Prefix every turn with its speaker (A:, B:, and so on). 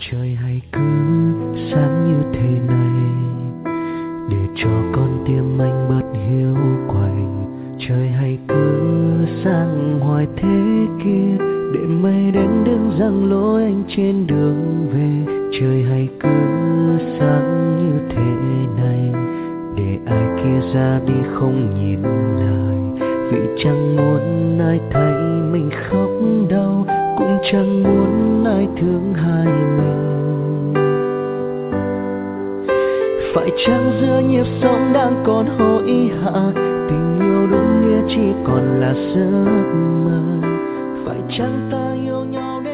A: Trời hay cứ sáng như thế này để cho con tim anh bớt hiu quạnh. Trời hay cứ sáng hoài thế kia để mây đen đứng giăng lối anh trên đường về. Trời hay cứ sáng như thế này để ai kia ra đi không nhìn lại. Vì chẳng muốn ai thấy mình khóc đau, cũng chẳng muốn ai thương hai mình. Phải chăng giữa nhịp sống đang còn hối hả, tình yêu đúng nghĩa chỉ còn là giấc mơ. Phải chăng ta yêu nhau